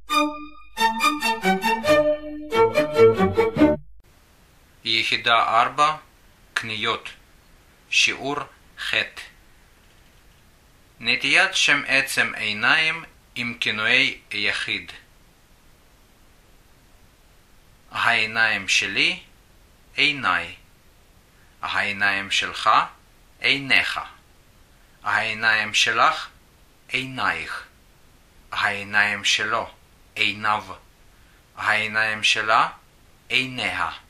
יחידה 4 קניות שיעור ח' נטיית שם עצם עיניים עם כינויי יחיד. העיניים שלי, עיניי. העיניים שלך, עיניך. העיניים שלך, עינייך. העיניים שלו, עיניו. העיניים שלה, עיניה.